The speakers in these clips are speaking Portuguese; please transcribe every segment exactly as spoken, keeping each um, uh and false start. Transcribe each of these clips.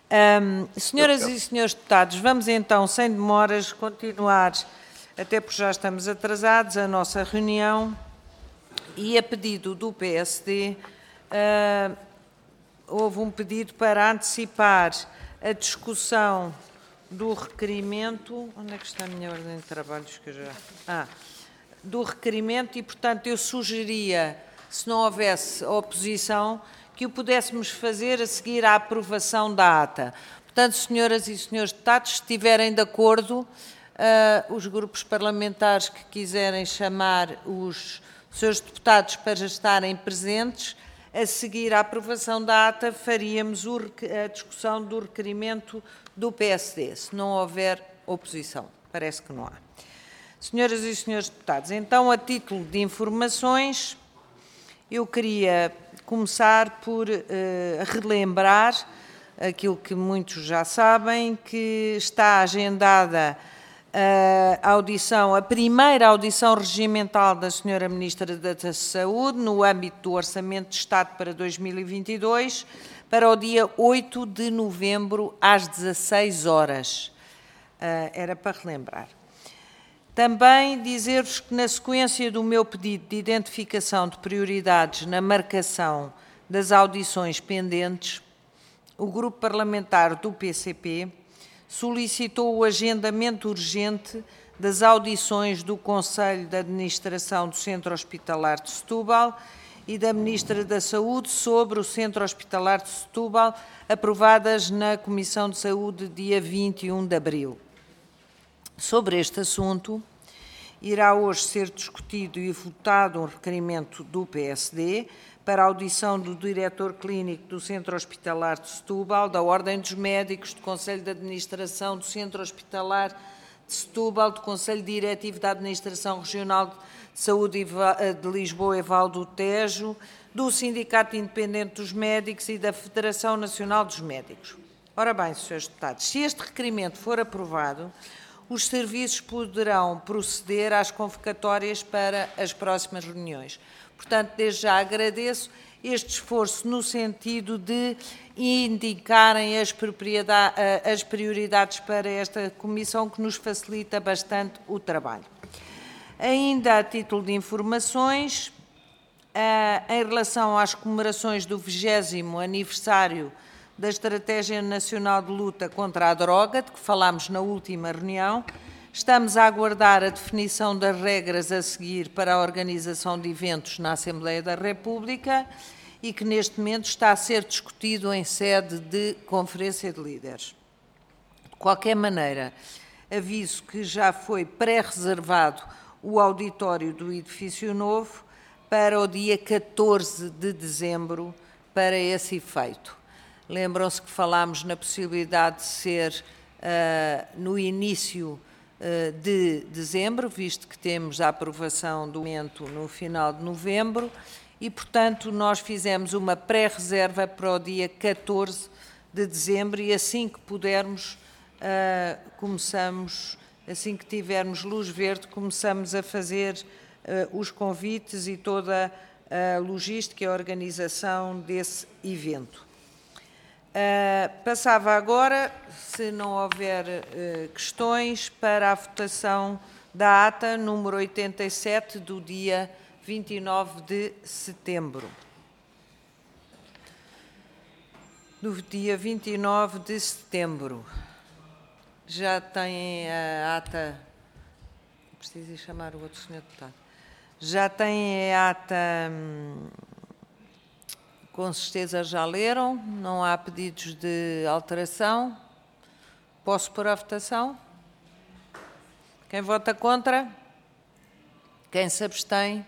Um, senhoras e senhores deputados, vamos então, sem demoras, continuar, até porque já estamos atrasados, a nossa reunião e a pedido do P S D, uh, houve um pedido para antecipar a discussão do requerimento. Onde é que está a minha ordem de trabalhos? Que eu já... Ah, do requerimento e, portanto, eu sugeria, se não houvesse oposição, que o pudéssemos fazer a seguir à aprovação da ata. Portanto, senhoras e senhores deputados, se estiverem de acordo, uh, os grupos parlamentares que quiserem chamar os seus deputados para estarem presentes, a seguir à aprovação da ata, faríamos o, a discussão do requerimento do P S D, se não houver oposição. Parece que não há. Senhoras e senhores deputados, então, a título de informações, eu queria começar por uh, relembrar aquilo que muitos já sabem, que está agendada a audição, a primeira audição regimental da senhora Ministra da Saúde, no âmbito do Orçamento de Estado para dois mil e vinte e dois, para o dia oito de novembro, às dezasseis horas. Uh, era para relembrar. Também dizer-vos que, na sequência do meu pedido de identificação de prioridades na marcação das audições pendentes, o Grupo Parlamentar do P C P solicitou o agendamento urgente das audições do Conselho de Administração do Centro Hospitalar de Setúbal e da Ministra da Saúde sobre o Centro Hospitalar de Setúbal, aprovadas na Comissão de Saúde dia vinte e um de abril. Sobre este assunto, irá hoje ser discutido e votado um requerimento do P S D para a audição do diretor clínico do Centro Hospitalar de Setúbal, da Ordem dos Médicos, do Conselho de Administração do Centro Hospitalar de Setúbal, do Conselho Diretivo da Administração Regional de Saúde de Lisboa e Val do Tejo, do Sindicato Independente dos Médicos e da Federação Nacional dos Médicos. Ora bem, senhores deputados, se este requerimento for aprovado, os serviços poderão proceder às convocatórias para as próximas reuniões. Portanto, desde já agradeço este esforço no sentido de indicarem as, as prioridades para esta comissão, que nos facilita bastante o trabalho. Ainda a título de informações, em relação às comemorações do vigésimo aniversário da Estratégia Nacional de Luta contra a Droga, de que falámos na última reunião, estamos a aguardar a definição das regras a seguir para a organização de eventos na Assembleia da República e que neste momento está a ser discutido em sede de Conferência de Líderes. De qualquer maneira, aviso que já foi pré-reservado o auditório do Edifício Novo para o dia catorze de dezembro para esse efeito. Lembram-se que falámos na possibilidade de ser uh, no início uh, de dezembro, visto que temos a aprovação do momento no final de novembro, e, portanto, nós fizemos uma pré-reserva para o dia catorze de dezembro e assim que pudermos, uh, começamos, assim que tivermos luz verde, começamos a fazer uh, os convites e toda a logística e a organização desse evento. Uh, passava agora, se não houver uh, questões, para a votação da ata número oitenta e sete do dia vinte e nove de setembro. Do dia vinte e nove de setembro. Já têm a ata... Preciso chamar o outro senhor deputado. Já têm a ata... Hum, com certeza já leram, não há pedidos de alteração. Posso pôr a votação? Quem vota contra? Quem se abstém?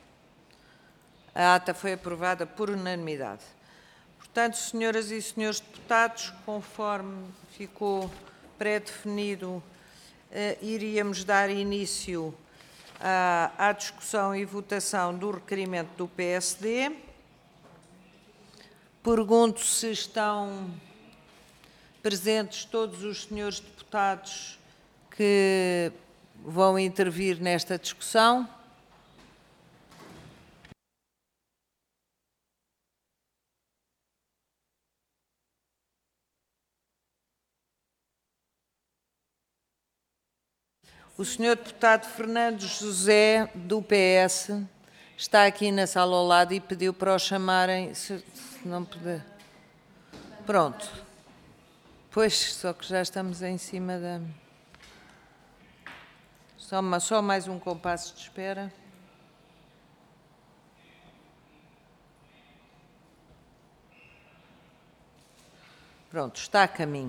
A ata foi aprovada por unanimidade. Portanto, senhoras e senhores deputados, conforme ficou pré-definido, eh, iríamos dar início à, à discussão e votação do requerimento do P S D. Pergunto se estão presentes todos os senhores deputados que vão intervir nesta discussão. O senhor deputado Fernando José, do P S, está aqui na sala ao lado e pediu para o chamarem, se, se não puder. Pronto. Pois, só que já estamos em cima da... Só, uma, só mais um compasso de espera. Pronto, está a caminho.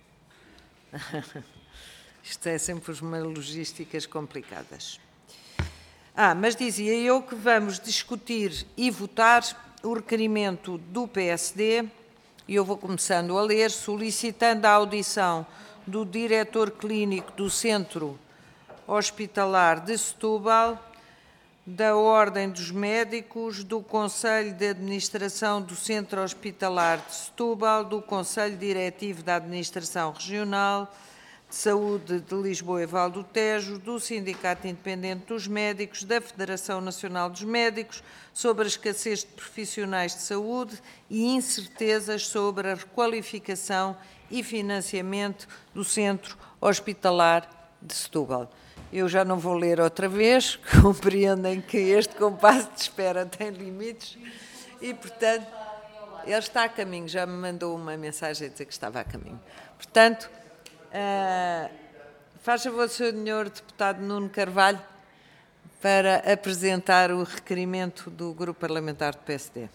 Isto é sempre umas logísticas complicadas. Ah, mas dizia eu que vamos discutir e votar o requerimento do P S D, e eu vou começando a ler, solicitando a audição do diretor clínico do Centro Hospitalar de Setúbal, da Ordem dos Médicos, do Conselho de Administração do Centro Hospitalar de Setúbal, do Conselho Diretivo da Administração Regional de Saúde de Lisboa e Val do Tejo, do Sindicato Independente dos Médicos, da Federação Nacional dos Médicos, sobre a escassez de profissionais de saúde e incertezas sobre a requalificação e financiamento do Centro Hospitalar de Setúbal. Eu já não vou ler outra vez, compreendem que este compasso de espera tem limites e, portanto, ele está a caminho, já me mandou uma mensagem a dizer que estava a caminho. Portanto, uh, faz favor, senhor deputado Nuno Carvalho, para apresentar o requerimento do Grupo Parlamentar do P S D.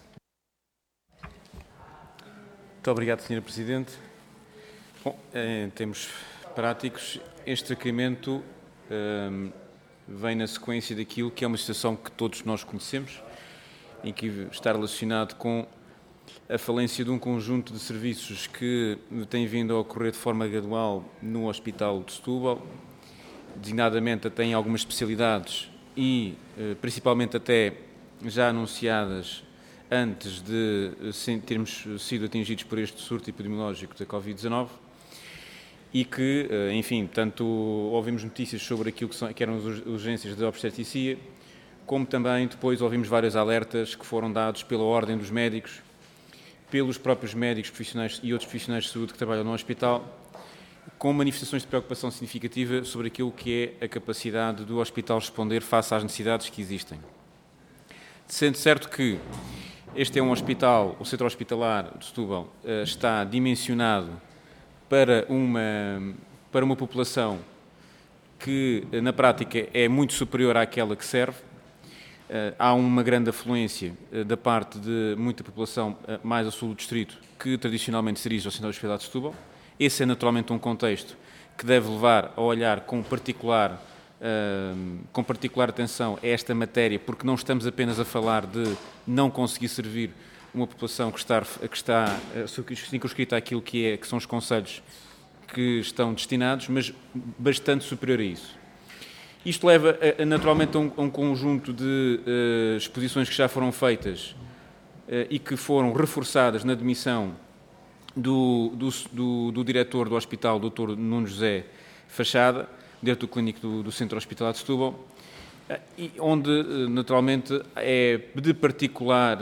Muito obrigado, senhora Presidente. Bom, em termos práticos, este requerimento Um, vem na sequência daquilo que é uma situação que todos nós conhecemos, em que está relacionado com a falência de um conjunto de serviços que tem vindo a ocorrer de forma gradual no Hospital de Setúbal, designadamente até em algumas especialidades e principalmente até já anunciadas antes de termos sido atingidos por este surto epidemiológico da Covid dezanove. E que, enfim, tanto ouvimos notícias sobre aquilo que, são, que eram as urgências da obstetricia, como também depois ouvimos vários alertas que foram dados pela Ordem dos Médicos, pelos próprios médicos profissionais e outros profissionais de saúde que trabalham no hospital, com manifestações de preocupação significativa sobre aquilo que é a capacidade do hospital responder face às necessidades que existem. Sendo certo que este é um hospital, o Centro Hospitalar de Setúbal, está dimensionado para uma, para uma população que, na prática, é muito superior àquela que serve. Há uma grande afluência da parte de muita população mais a sul do distrito, que tradicionalmente se dirige ao Centro Hospitalar de Setúbal. Esse é naturalmente um contexto que deve levar a olhar com particular, com particular atenção a esta matéria, porque não estamos apenas a falar de não conseguir servir uma população que está, que está circunscrita àquilo que, é, que são os conselhos que estão destinados, mas bastante superior a isso. Isto leva a, a, naturalmente a um, a um conjunto de uh, exposições que já foram feitas uh, e que foram reforçadas na admissão do, do, do, do diretor do hospital, doutor Nuno José Fachada, diretor clínico do, do Centro Hospitalar de Setúbal, e onde, naturalmente, é de particular,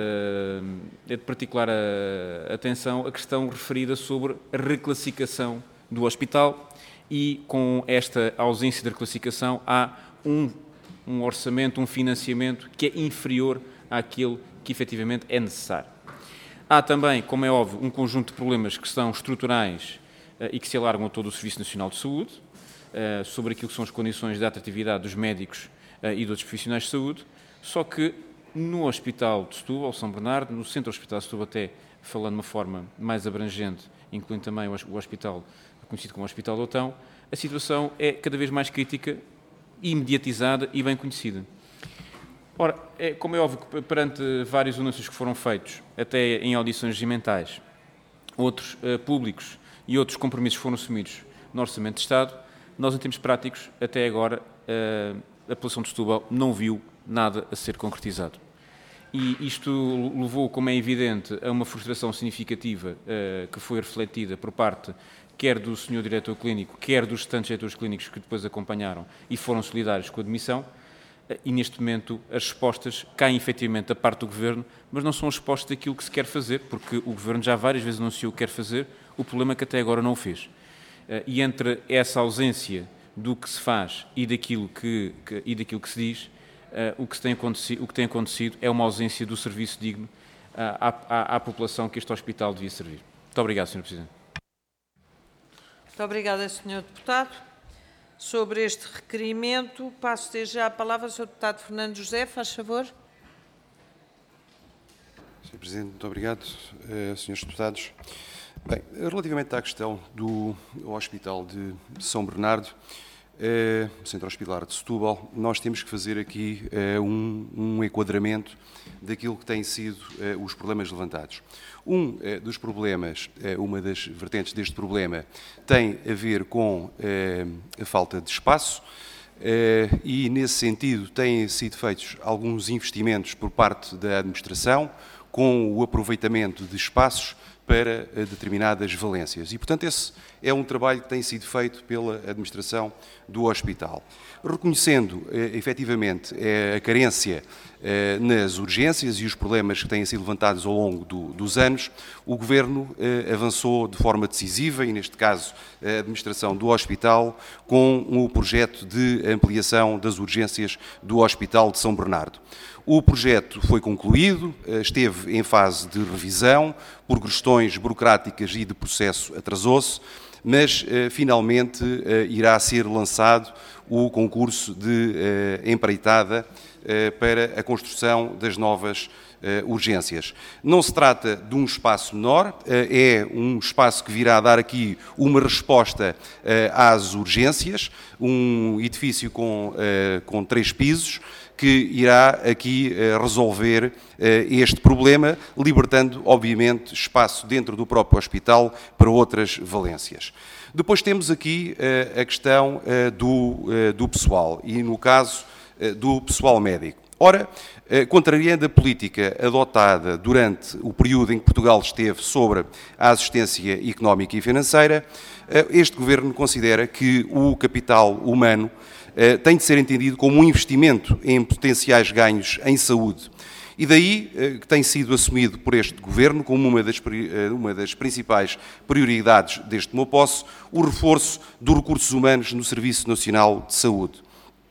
é de particular atenção a questão referida sobre a reclassificação do hospital e, com esta ausência de reclassificação, há um, um orçamento, um financiamento que é inferior àquele que efetivamente é necessário. Há também, como é óbvio, um conjunto de problemas que são estruturais e que se alargam a todo o Serviço Nacional de Saúde, sobre aquilo que são as condições de atratividade dos médicos e dos profissionais de saúde, só que no Hospital de Setúbal, São Bernardo, no Centro Hospitalar de Setúbal, até falando de uma forma mais abrangente, incluindo também o hospital conhecido como Hospital de Otão, a situação é cada vez mais crítica, imediatizada e bem conhecida. Ora, é, como é óbvio que perante vários anúncios que foram feitos, até em audições regimentais, outros uh, públicos e outros compromissos foram assumidos no Orçamento de Estado, nós, em termos práticos, até agora, a população de Setúbal não viu nada a ser concretizado. E isto levou, como é evidente, a uma frustração significativa que foi refletida por parte quer do senhor diretor clínico, quer dos restantes diretores clínicos que depois acompanharam e foram solidários com a admissão. E, neste momento, as respostas caem efetivamente da parte do Governo, mas não são as respostas daquilo que se quer fazer, porque o Governo já várias vezes anunciou o que quer fazer, o problema é que até agora não o fez. E entre essa ausência do que se faz e daquilo que, que, e daquilo que se diz, uh, o, que se tem acontecido, o que tem acontecido é uma ausência do serviço digno uh, à, à, à população que este hospital devia servir. Muito obrigado, senhor Presidente. Muito obrigada, senhor Deputado. Sobre este requerimento, passo desde já a palavra ao senhor Deputado Fernando José, faz favor. senhor Presidente, muito obrigado. Uh, senhores Deputados. Bem, relativamente à questão do Hospital de São Bernardo, uh, Centro Hospitalar de Setúbal, nós temos que fazer aqui uh, um, um enquadramento daquilo que têm sido uh, os problemas levantados. Um uh, dos problemas, uh, uma das vertentes deste problema, tem a ver com uh, a falta de espaço, uh, e, nesse sentido, têm sido feitos alguns investimentos por parte da administração, com o aproveitamento de espaços para determinadas valências. E, portanto, esse é um trabalho que tem sido feito pela administração do hospital. Reconhecendo, eh, efetivamente, eh, a carência eh, nas urgências e os problemas que têm sido levantados ao longo do, dos anos, o Governo eh, avançou de forma decisiva, e neste caso a administração do hospital, com o projeto de ampliação das urgências do Hospital de São Bernardo. O projeto foi concluído, esteve em fase de revisão, por questões burocráticas e de processo atrasou-se, mas finalmente irá ser lançado o concurso de empreitada para a construção das novas urgências. Não se trata de um espaço menor, é um espaço que virá dar aqui uma resposta às urgências, um edifício com, com três pisos, que irá aqui uh, resolver uh, este problema, libertando, obviamente, espaço dentro do próprio hospital para outras valências. Depois temos aqui uh, a questão uh, do, uh, do pessoal, e no caso uh, do pessoal médico. Ora, uh, contrariando a política adotada durante o período em que Portugal esteve sobre a assistência económica e financeira, uh, este Governo considera que o capital humano tem de ser entendido como um investimento em potenciais ganhos em saúde. E daí que tem sido assumido por este Governo como uma das, uma das principais prioridades deste meu posse, o reforço dos recursos humanos no Serviço Nacional de Saúde.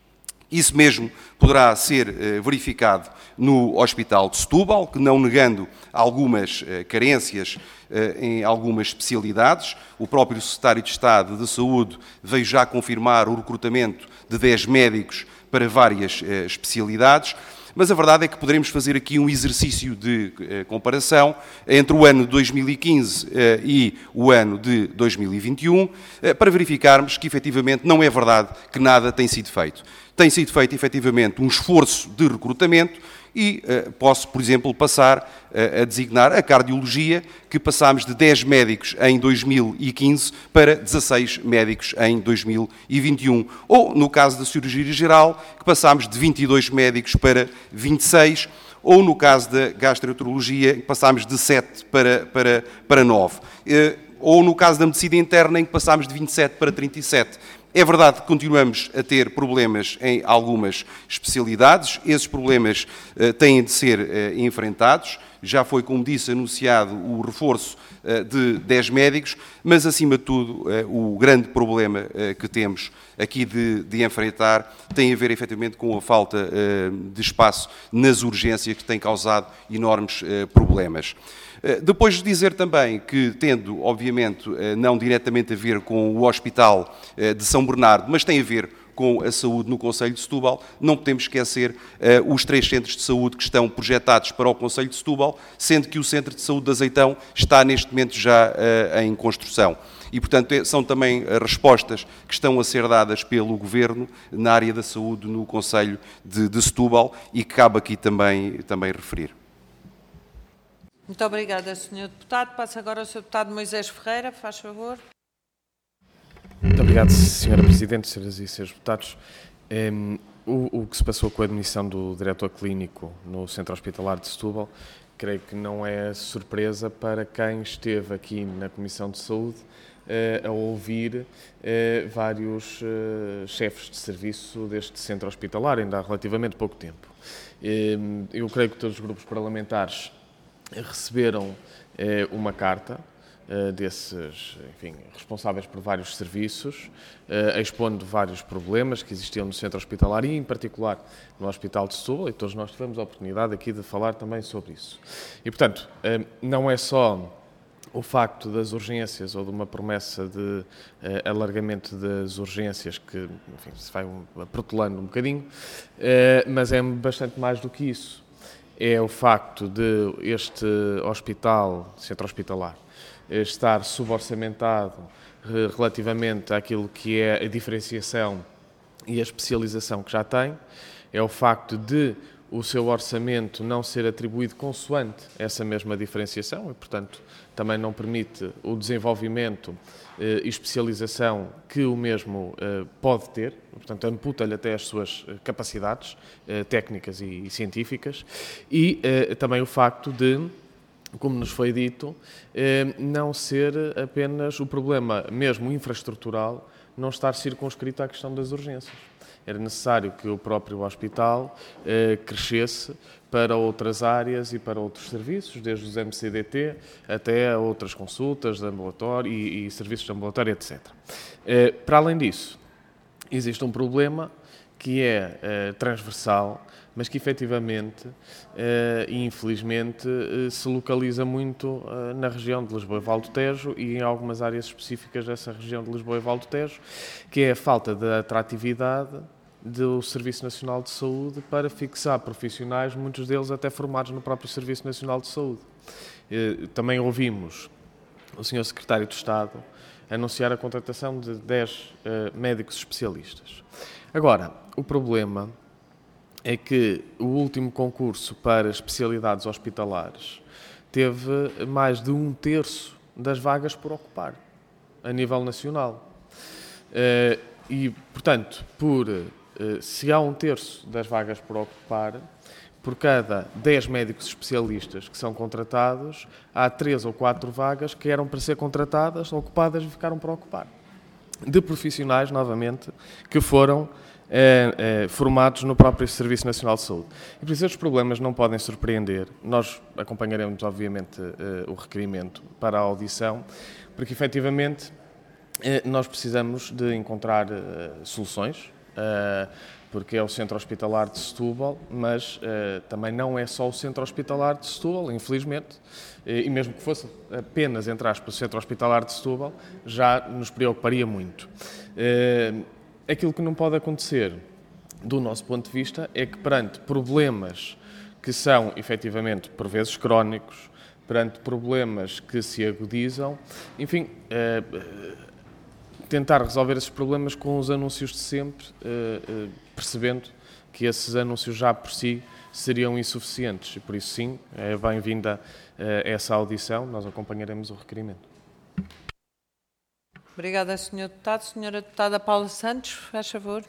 Isso mesmo poderá ser eh, verificado no Hospital de Setúbal, que, não negando algumas eh, carências eh, em algumas especialidades, o próprio Secretário de Estado de Saúde veio já confirmar o recrutamento de dez médicos para várias eh, especialidades, mas a verdade é que poderemos fazer aqui um exercício de eh, comparação entre o ano de dois mil e quinze eh, e o ano de dois mil e vinte e um, eh, para verificarmos que, efetivamente, não é verdade que nada tem sido feito. Tem sido feito, efetivamente, um esforço de recrutamento e uh, posso, por exemplo, passar uh, a designar a cardiologia, que passámos de dez médicos em dois mil e quinze para dezasseis médicos em dois mil e vinte e um. Ou, no caso da cirurgia geral, que passámos de vinte e dois médicos para vinte e seis, ou no caso da gastroenterologia, que passámos de sete para, para, para nove. Uh, ou no caso da medicina interna, em que passámos de vinte e sete para trinta e sete. É verdade que continuamos a ter problemas em algumas especialidades, esses problemas uh, têm de ser uh, enfrentados, já foi, como disse, anunciado o reforço uh, de dez médicos, mas, acima de tudo, uh, o grande problema uh, que temos aqui de, de enfrentar tem a ver, efetivamente, com a falta uh, de espaço nas urgências, que tem causado enormes uh, problemas. Depois de dizer também que, tendo, obviamente, não diretamente a ver com o Hospital de São Bernardo, mas tem a ver com a saúde no Concelho de Setúbal, não podemos esquecer uh, os três centros de saúde que estão projetados para o Concelho de Setúbal, sendo que o Centro de Saúde de Azeitão está, neste momento, já uh, em construção. E, portanto, são também respostas que estão a ser dadas pelo Governo na área da saúde no Concelho de, de Setúbal e que cabe aqui também, também referir. Muito obrigada, senhor Deputado. Passo agora ao senhor Deputado Moisés Ferreira, faz favor. Muito obrigado, senhora Presidente, senhoras e senhores deputados. Um, o, o que se passou com a admissão do diretor clínico no Centro Hospitalar de Setúbal, creio que não é surpresa para quem esteve aqui na Comissão de Saúde uh, a ouvir uh, vários uh, chefes de serviço deste centro hospitalar, ainda há relativamente pouco tempo. Um, eu creio que todos os grupos parlamentares receberam eh, uma carta uh, desses, enfim, responsáveis por vários serviços, uh, expondo vários problemas que existiam no centro hospitalar e, em particular, no Hospital de Setúbal, e todos nós tivemos a oportunidade aqui de falar também sobre isso. E, portanto, uh, não é só o facto das urgências ou de uma promessa de uh, alargamento das urgências que, enfim, se vai um, protelando um bocadinho, uh, mas é bastante mais do que isso. É o facto de este hospital, centro hospitalar, estar suborçamentado relativamente àquilo que é a diferenciação e a especialização que já tem. É o facto de o seu orçamento não ser atribuído consoante essa mesma diferenciação e, portanto, também não permite o desenvolvimento eh, e especialização que o mesmo eh, pode ter, portanto, amputa-lhe até as suas capacidades eh, técnicas e, e científicas, e eh, também o facto de, como nos foi dito, eh, não ser apenas o problema mesmo infraestrutural, não estar circunscrito à questão das urgências. Era necessário que o próprio hospital eh, crescesse para outras áreas e para outros serviços, desde os M C D T até a outras consultas de ambulatório e, e serviços de ambulatório, etcétera. Eh, para além disso, existe um problema que é eh, transversal, mas que efetivamente eh, e infelizmente eh, se localiza muito eh, na região de Lisboa e Val do Tejo e em algumas áreas específicas dessa região de Lisboa e Val do Tejo, que é a falta de atratividade do Serviço Nacional de Saúde para fixar profissionais, muitos deles até formados no próprio Serviço Nacional de Saúde. Também ouvimos o senhor Secretário de Estado anunciar a contratação de dez uh, médicos especialistas. Agora, o problema é que o último concurso para especialidades hospitalares teve mais de um terço das vagas por ocupar, a nível nacional. Uh, e, portanto, por se há um terço das vagas por ocupar, por cada dez médicos especialistas que são contratados, há três ou quatro vagas que eram para ser contratadas, ocupadas e ficaram por ocupar. De profissionais, novamente, que foram eh, eh, formados no próprio Serviço Nacional de Saúde. E por isso estes problemas não podem surpreender. Nós acompanharemos, obviamente, eh, o requerimento para a audição, porque, efetivamente, eh, nós precisamos de encontrar eh, soluções, Uh, porque é o Centro Hospitalar de Setúbal, mas uh, também não é só o Centro Hospitalar de Setúbal, infelizmente, uh, e mesmo que fosse apenas, entre aspas, o Centro Hospitalar de Setúbal, já nos preocuparia muito. Uh, aquilo que não pode acontecer, do nosso ponto de vista, é que perante problemas que são, efetivamente, por vezes crónicos, perante problemas que se agudizam, enfim, uh, tentar resolver esses problemas com os anúncios de sempre, percebendo que esses anúncios já por si seriam insuficientes. E por isso, sim, é bem-vinda essa audição, nós acompanharemos o requerimento. Obrigada, senhor Deputado. Senhora Deputada Paula Santos, faz favor.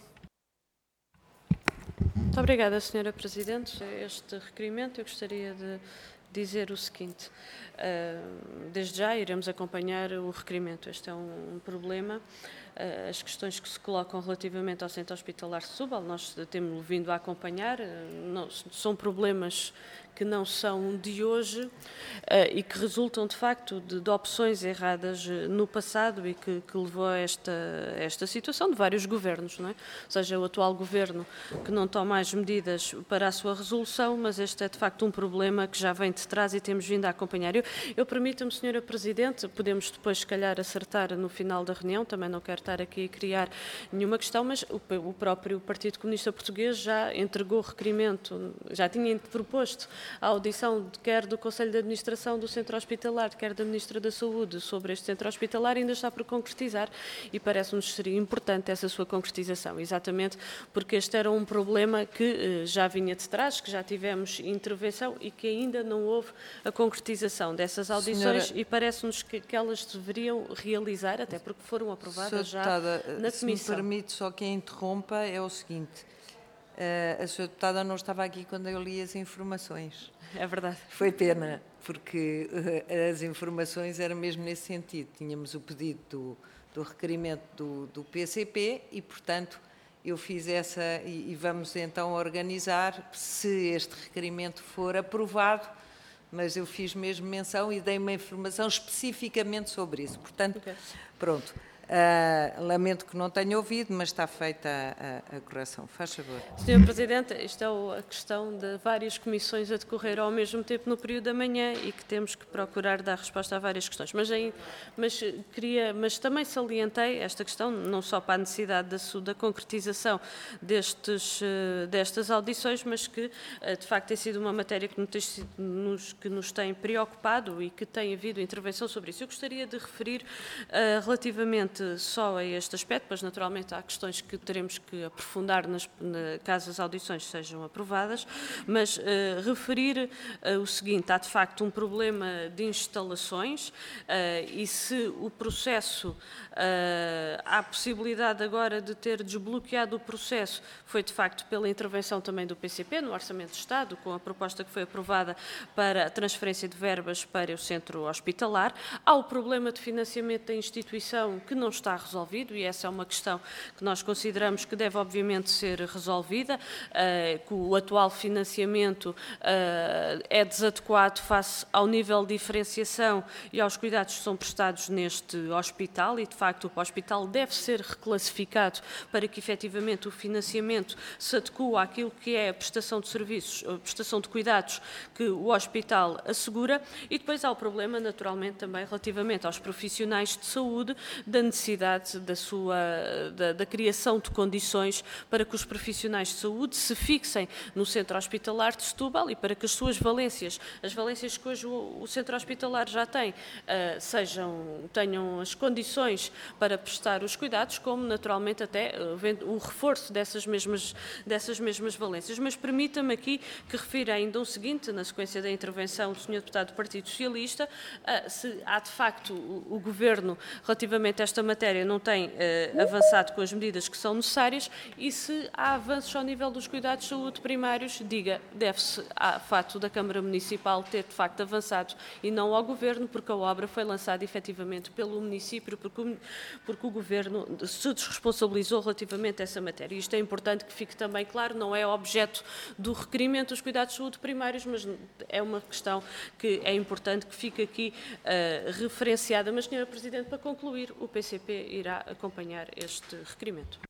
Muito obrigada, senhora Presidente. Este requerimento eu gostaria de dizer o seguinte, desde já iremos acompanhar o requerimento, este é um problema, as questões que se colocam relativamente ao Centro Hospitalar de Setúbal, nós temos vindo a acompanhar, são problemas que não são de hoje uh, e que resultam, de facto, de, de opções erradas no passado e que, que levou a esta, a esta situação de vários governos, não é? Ou seja, o atual governo que não toma as medidas para a sua resolução, mas este é, de facto, um problema que já vem de trás e temos vindo a acompanhar. Eu, eu permita-me, senhora Presidente, podemos depois, se calhar, acertar no final da reunião, também não quero estar aqui a criar nenhuma questão, mas o, o próprio Partido Comunista Português já entregou o requerimento, já tinha proposto a audição de, quer do Conselho de Administração do Centro Hospitalar, quer da Ministra da Saúde sobre este Centro Hospitalar, ainda está por concretizar e parece-nos seria importante essa sua concretização, exatamente porque este era um problema que eh, já vinha de trás, que já tivemos intervenção e que ainda não houve a concretização dessas audições. Senhora, e parece-nos que, que elas deveriam realizar, até porque foram aprovadas já na se Comissão. Se me permite só que a interrompa, é o seguinte... Uh, a senhora Deputada não estava aqui quando eu li as informações. É verdade. Foi pena, porque uh, as informações eram mesmo nesse sentido. Tínhamos o pedido do, do requerimento do, do P C P e, portanto, eu fiz essa e, e vamos então organizar, se este requerimento for aprovado, mas eu fiz mesmo menção e dei uma informação especificamente sobre isso. Portanto, okay. Pronto. Uh, lamento que não tenha ouvido, mas está feita a, a, a correção. Faz favor. senhor Presidente, isto é a questão de várias comissões a decorrer ao mesmo tempo no período da manhã e que temos que procurar dar resposta a várias questões. Mas, aí, mas, queria, mas também salientei esta questão, não só para a necessidade da, da concretização destes, destas audições, mas que, de facto, tem sido uma matéria que nos, que nos tem preocupado e que tem havido intervenção sobre isso. Eu gostaria de referir uh, relativamente só a este aspecto, mas naturalmente há questões que teremos que aprofundar nas, na, caso as audições sejam aprovadas, mas uh, referir uh, o seguinte: há de facto um problema de instalações uh, e se o processo, uh, há possibilidade agora de ter desbloqueado o processo, foi de facto pela intervenção também do P C P no Orçamento de Estado, com a proposta que foi aprovada para a transferência de verbas para o centro hospitalar. Há o problema de financiamento da instituição que não está resolvido e essa é uma questão que nós consideramos que deve obviamente ser resolvida, uh, que o atual financiamento uh, é desadequado face ao nível de diferenciação e aos cuidados que são prestados neste hospital e de facto o hospital deve ser reclassificado para que efetivamente o financiamento se adeque àquilo que é a prestação de serviços, a prestação de cuidados que o hospital assegura e depois há o problema naturalmente também relativamente aos profissionais de saúde da necessidade da, sua, da, da criação de condições para que os profissionais de saúde se fixem no centro hospitalar de Setúbal e para que as suas valências, as valências que hoje o, o centro hospitalar já tem, uh, sejam, tenham as condições para prestar os cuidados, como naturalmente até uh, o reforço dessas mesmas, dessas mesmas valências. Mas permita-me aqui que refira ainda o seguinte, na sequência da intervenção do senhor Deputado do Partido Socialista, uh, se há de facto o, o Governo, relativamente a esta matéria, não tem uh, avançado com as medidas que são necessárias e se há avanços ao nível dos cuidados de saúde primários, diga, deve-se ao fato da Câmara Municipal ter de facto avançado e não ao Governo, porque a obra foi lançada efetivamente pelo município, porque o, porque o Governo se desresponsabilizou relativamente a essa matéria. Isto é importante que fique também claro, não é objeto do requerimento dos cuidados de saúde primários, mas é uma questão que é importante que fique aqui uh, referenciada. Mas, senhora Presidente, para concluir, o P C P irá acompanhar este requerimento.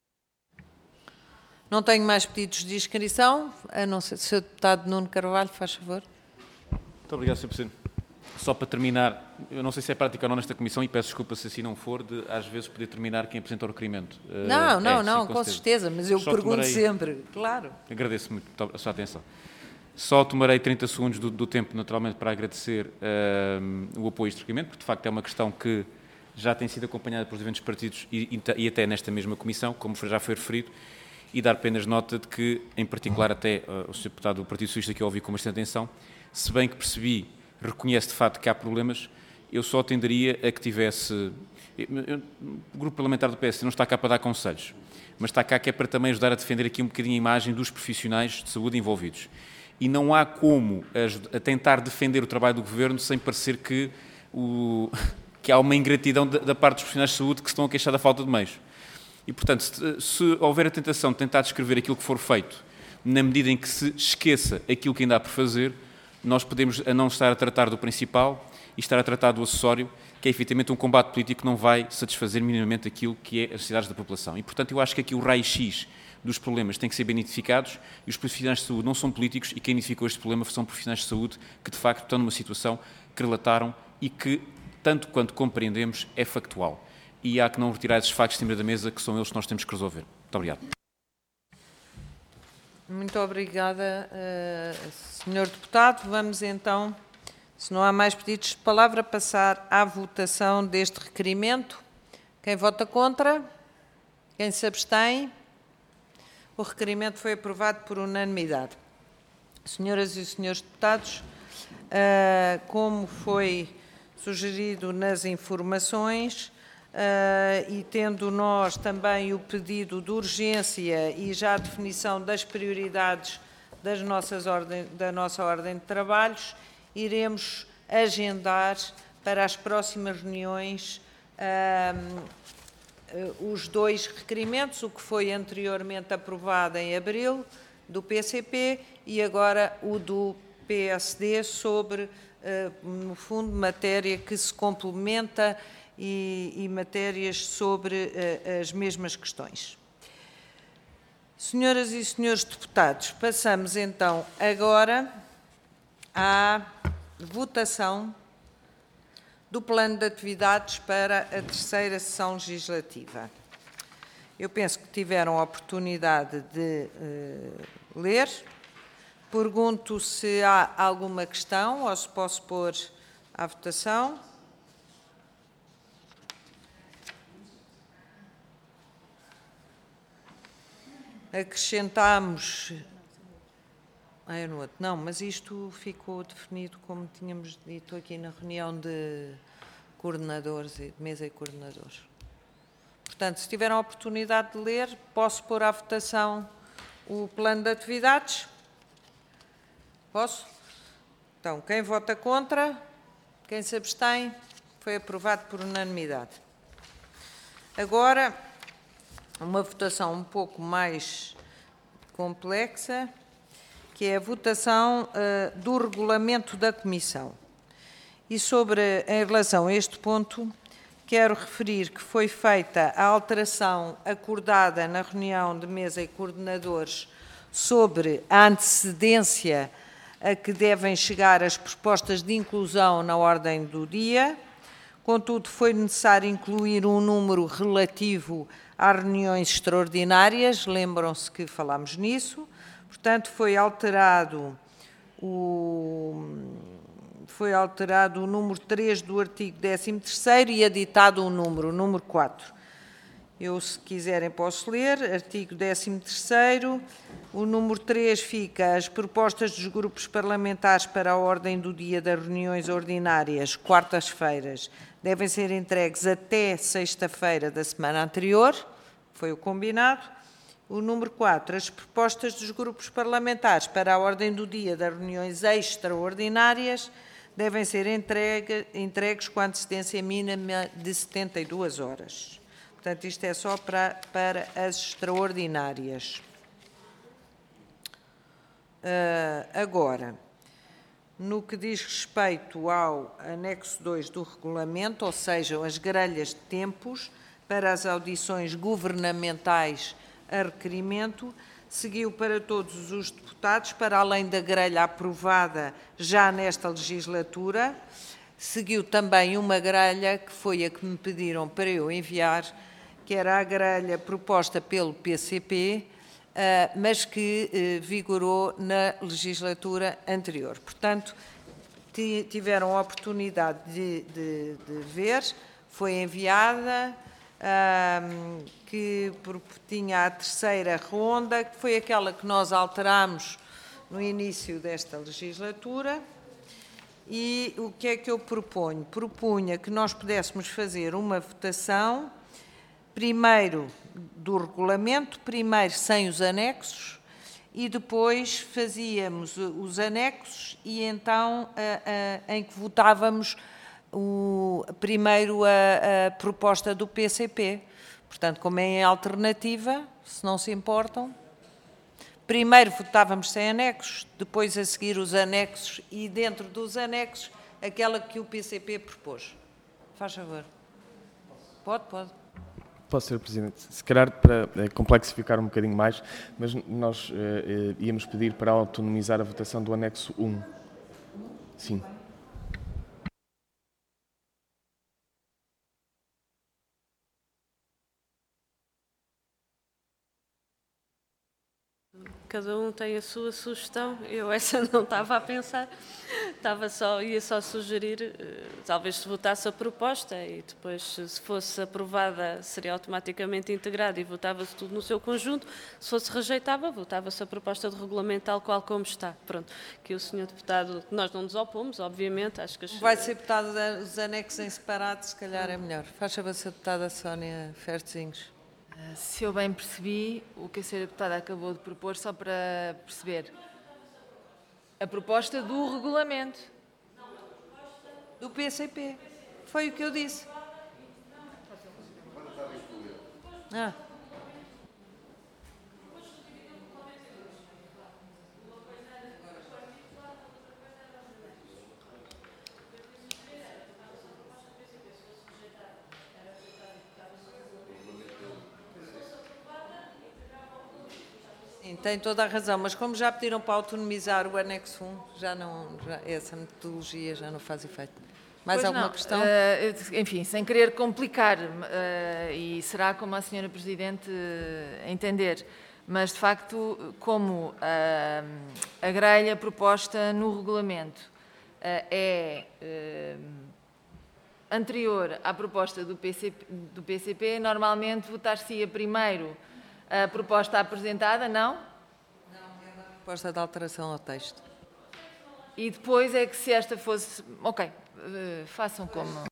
Não tenho mais pedidos de inscrição, a não ser senhor Deputado Nuno Carvalho, faz favor. Muito obrigado, senhor Presidente. Só para terminar, eu não sei se é prática ou não nesta comissão, e peço desculpa se assim não for, de às vezes poder terminar quem apresenta o requerimento. Não, não, é, não, sim, com, com certeza, mas eu Só pergunto tomarei, sempre, claro. Agradeço muito a sua atenção. Só tomarei trinta segundos do, do tempo, naturalmente, para agradecer uh, o apoio a este requerimento, porque de facto é uma questão que já tem sido acompanhada pelos diferentes partidos e, e até nesta mesma comissão, como já foi referido, e dar apenas nota de que, em particular, até uh, o senhor Deputado do Partido Socialista que eu ouvi com bastante atenção, se bem que percebi, reconhece de facto que há problemas, eu só tenderia a que tivesse... Eu, eu, o Grupo Parlamentar do P S não está cá para dar conselhos, mas está cá que é para também ajudar a defender aqui um bocadinho a imagem dos profissionais de saúde envolvidos. E não há como a, a tentar defender o trabalho do Governo sem parecer que, o, que há uma ingratidão da, da parte dos profissionais de saúde que se estão a queixar da falta de meios. E, portanto, se, se houver a tentação de tentar descrever aquilo que for feito, na medida em que se esqueça aquilo que ainda há por fazer, nós podemos a não estar a tratar do principal e estar a tratar do acessório, que é efetivamente um combate político que não vai satisfazer minimamente aquilo que é as necessidades da população. E, portanto, eu acho que aqui o raio-x dos problemas têm que ser bem identificados e os profissionais de saúde não são políticos e quem identificou este problema são profissionais de saúde que, de facto, estão numa situação que relataram e que, tanto quanto compreendemos, é factual. E há que não retirar esses factos de cima da mesa, que são eles que nós temos que resolver. Muito obrigado. Muito obrigada, uh, senhor Deputado. Vamos então, se não há mais pedidos de palavra, passar à votação deste requerimento. Quem vota contra? Quem se abstém? O requerimento foi aprovado por unanimidade. Senhoras e senhores deputados, uh, como foi sugerido nas informações, Uh, e tendo nós também o pedido de urgência e já a definição das prioridades das nossas ordem, da nossa ordem de trabalhos, iremos agendar para as próximas reuniões uh, uh, os dois requerimentos, o que foi anteriormente aprovado em abril, do P C P, e agora o do P S D sobre, no fundo, matéria que se complementa e, e matérias sobre as mesmas questões. Senhoras e senhores deputados, passamos então agora à votação do plano de atividades para a terceira sessão legislativa. Eu penso que tiveram a oportunidade de uh, ler. Pergunto se há alguma questão ou se posso pôr à votação. Acrescentamos... Ah, é no outro. Não, mas isto ficou definido como tínhamos dito aqui na reunião de coordenadores e de mesa e coordenadores. Portanto, se tiveram a oportunidade de ler, posso pôr à votação o plano de atividades? Posso? Então, quem vota contra? Quem se abstém? Foi aprovado por unanimidade. Agora, uma votação um pouco mais complexa, que é a votação uh, do regulamento da Comissão. E sobre, em relação a este ponto, quero referir que foi feita a alteração acordada na reunião de mesa e coordenadores sobre a antecedência a que devem chegar as propostas de inclusão na ordem do dia. Contudo, foi necessário incluir um número relativo às reuniões extraordinárias, lembram-se que falámos nisso. Portanto, foi alterado o, foi alterado o número três do artigo décimo terceiro e aditado um número, o número quatro. Eu, se quiserem, posso ler. Artigo décimo terceiro, o número três fica: as propostas dos grupos parlamentares para a ordem do dia das reuniões ordinárias, quartas-feiras, devem ser entregues até sexta-feira da semana anterior, foi o combinado. O número quatro, as propostas dos grupos parlamentares para a ordem do dia das reuniões extraordinárias devem ser entregue, entregues com antecedência mínima de setenta e duas horas. Portanto, isto é só para, para as extraordinárias. Uh, agora, no que diz respeito ao anexo dois do regulamento, ou seja, as grelhas de tempos para as audições governamentais a requerimento, seguiu para todos os deputados, para além da grelha aprovada já nesta legislatura, seguiu também uma grelha que foi a que me pediram para eu enviar, que era a grelha proposta pelo P C P, mas que vigorou na legislatura anterior. Portanto, tiveram a oportunidade de, de, de ver, foi enviada, Um, que tinha a terceira ronda, que foi aquela que nós alterámos no início desta legislatura. E o que é que eu proponho? Propunha que nós pudéssemos fazer uma votação, primeiro do regulamento, primeiro sem os anexos, e depois fazíamos os anexos e então a, a, em que votávamos O, primeiro a, a proposta do P C P. Portanto, como é em alternativa, se não se importam, primeiro votávamos sem anexos, depois a seguir os anexos e dentro dos anexos aquela que o P C P propôs. Faz favor. Pode, pode. Posso, senhor Presidente. Se calhar para é, complexificar um bocadinho mais, mas nós é, é, íamos pedir para autonomizar a votação do anexo um. Sim. Cada um tem a sua sugestão, eu essa não estava a pensar, estava só, ia só sugerir, talvez se votasse a proposta e depois, se fosse aprovada, seria automaticamente integrada e votava-se tudo no seu conjunto, se fosse rejeitada, votava-se a proposta de regulamento tal qual como está. Pronto, que o senhor deputado, nós não nos opomos, obviamente, acho que... As... Vai ser votado os anexos em separado, se calhar é melhor. Faz favor, senhora deputada Sónia Fertezinhos. Se eu bem percebi, o que a senhora deputada acabou de propor, só para perceber, a proposta do regulamento. Do P C P. Foi o que eu disse. Ah. Sim, tem toda a razão, mas como já pediram para autonomizar o anexo um, já não, já, essa metodologia já não faz efeito. Mais Pois alguma não. questão? Uh, enfim, sem querer complicar, uh, e será como a senhora Presidente uh, entender, mas de facto, como uh, a grelha proposta no regulamento uh, é uh, anterior à proposta do P C P, do P C P, normalmente votar-se-ia primeiro a proposta apresentada, não? Não, é uma proposta de alteração ao texto. E depois é que se esta fosse... Ok, uh, façam como...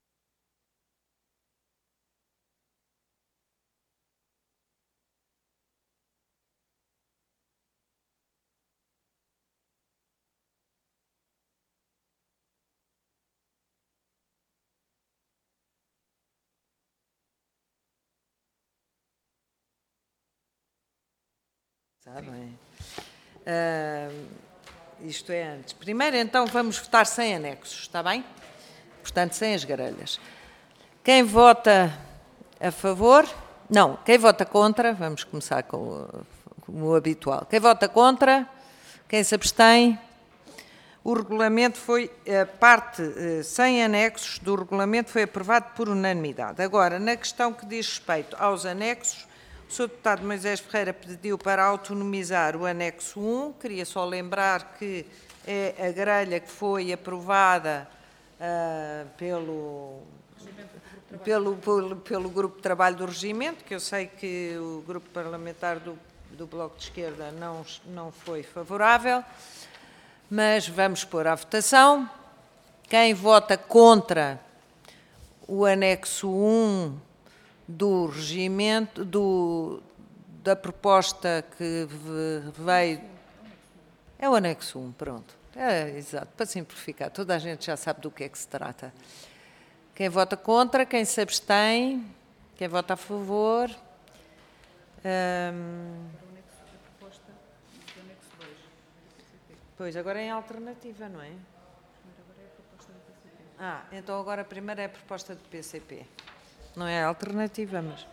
Sabem? Uh, isto é antes. Primeiro, então, vamos votar sem anexos, está bem? Portanto, sem as grelhas. Quem vota a favor... Não, quem vota contra, vamos começar com o, com o habitual. Quem vota contra, quem se abstém... O regulamento foi, a parte sem anexos do regulamento foi aprovado por unanimidade. Agora, na questão que diz respeito aos anexos, o senhor deputado Moisés Ferreira pediu para autonomizar o anexo um. Queria só lembrar que é a grelha que foi aprovada uh, pelo, pelo, pelo, pelo Grupo de Trabalho do Regimento, que eu sei que o Grupo Parlamentar do, do Bloco de Esquerda não, não foi favorável. Mas vamos pôr à votação. Quem vota contra o anexo um do regimento, do, da proposta que veio... É o anexo um, pronto. É, exato, para simplificar. Toda a gente já sabe do que é que se trata. Quem vota contra, quem se abstém, quem vota a favor... Hum, Pois, agora é em alternativa, não é? Ah, então agora a primeira é a proposta do P C P. Não é a alternativa, mas...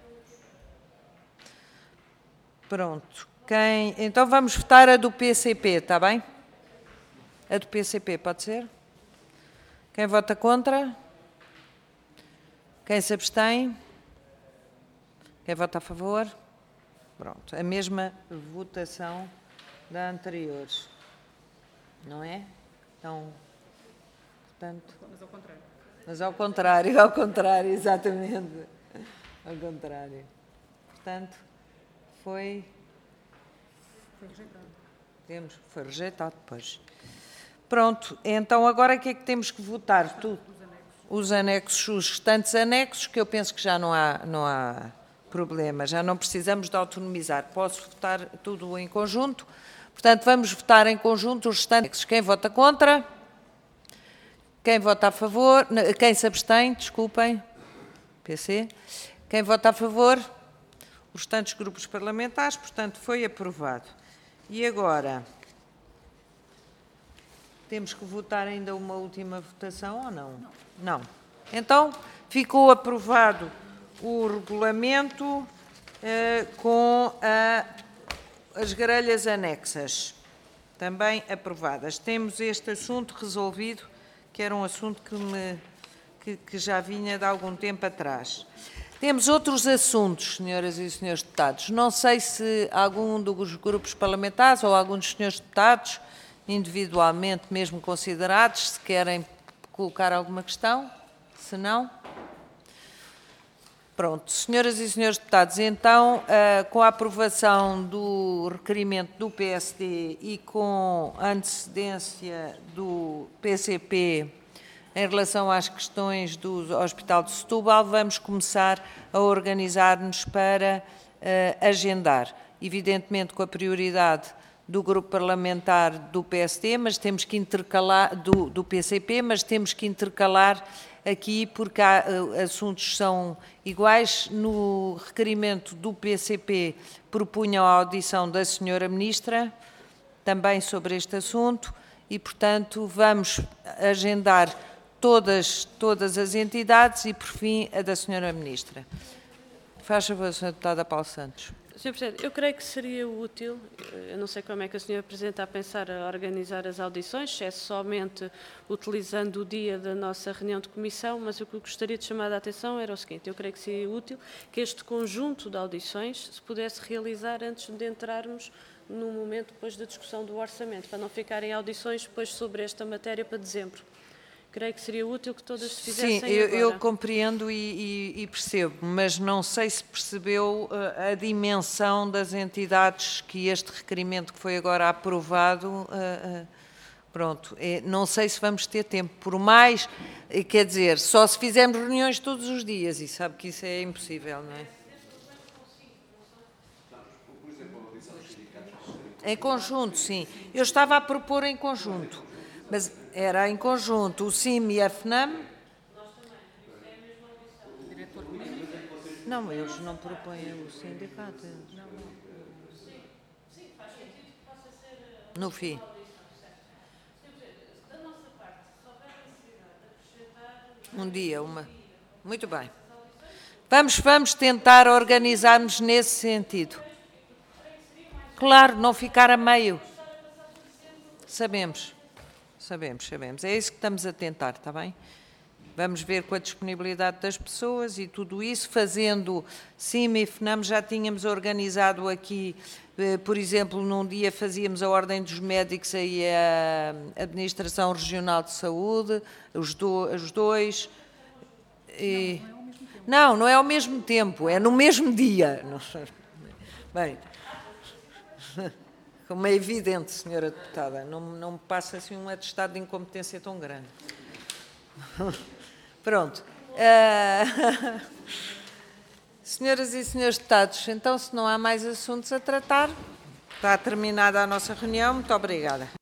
Pronto. Quem... Então vamos votar a do P C P, está bem? A do P C P, pode ser? Quem vota contra? Quem se abstém? Quem vota a favor? Pronto. A mesma votação da anterior. Não é? Então, portanto... Mas ao contrário. Mas ao contrário, ao contrário, exatamente. Ao contrário. Portanto, foi... Foi rejeitado. Temos, foi rejeitado, pois. Pronto, então agora o que é que temos que votar? Tudo. Os anexos, os restantes anexos, que eu penso que já não há, não há problema, já não precisamos de autonomizar. Posso votar tudo em conjunto? Portanto, vamos votar em conjunto os restantes. Quem vota contra? Quem vota a favor? Quem se abstém? Desculpem. P C. Quem vota a favor? Os restantes grupos parlamentares. Portanto, foi aprovado. E agora, temos que votar ainda uma última votação ou não? Não. Então, ficou aprovado o regulamento eh, com a... as grelhas anexas, também aprovadas. Temos este assunto resolvido, que era um assunto que, me, que, que já vinha de algum tempo atrás. Temos outros assuntos, senhoras e senhores deputados. Não sei se algum dos grupos parlamentares ou algum dos senhores deputados, individualmente mesmo considerados, se querem colocar alguma questão. Se não... Pronto, senhoras e senhores deputados, então, com a aprovação do requerimento do P S D e com a antecedência do P C P em relação às questões do Hospital de Setúbal, vamos começar a organizar-nos para agendar, evidentemente com a prioridade do grupo parlamentar do P S D, mas temos que intercalar, do, do P C P, mas temos que intercalar aqui porque há, uh, assuntos são iguais. No requerimento do P C P propunham a audição da senhora Ministra, também sobre este assunto, e, portanto, vamos agendar todas, todas as entidades e, por fim, a da senhora Ministra. Faz favor, senhora deputada Paulo Santos. senhor Presidente, eu creio que seria útil, eu não sei como é que a senhora Presidente está a pensar a organizar as audições, se é somente utilizando o dia da nossa reunião de comissão, mas o que eu gostaria de chamar a atenção era o seguinte: eu creio que seria útil que este conjunto de audições se pudesse realizar antes de entrarmos no momento depois da discussão do orçamento, para não ficarem audições depois sobre esta matéria para dezembro. Creio que seria útil que todas se fizessem Sim, eu, agora. eu compreendo e, e, e percebo, mas não sei se percebeu uh, a dimensão das entidades que este requerimento que foi agora aprovado, uh, uh, pronto, é, não sei se vamos ter tempo, por mais, quer dizer, só se fizermos reuniões todos os dias, e sabe que isso é impossível, não é? Em conjunto, sim. Eu estava a propor em conjunto, mas era em conjunto o C I M e a FNAM. Não, eles não propõem o sindicato. No fim. Um dia, uma. Muito bem. Vamos, vamos tentar organizar-nos nesse sentido. Claro, não ficar a meio. Sabemos, sabemos, sabemos. É isso que estamos a tentar, está bem? Vamos ver com a disponibilidade das pessoas e tudo isso, fazendo C I M e FNAM, já tínhamos organizado aqui, por exemplo, num dia fazíamos a Ordem dos Médicos e a Administração Regional de Saúde, os, do, os dois. E... Não, não é ao mesmo tempo, é no mesmo dia. Bem... Como é evidente, senhora Deputada, não, não me passa assim um atestado de incompetência tão grande. Pronto. Uh... Senhoras e senhores deputados, então, se não há mais assuntos a tratar, está terminada a nossa reunião. Muito obrigada.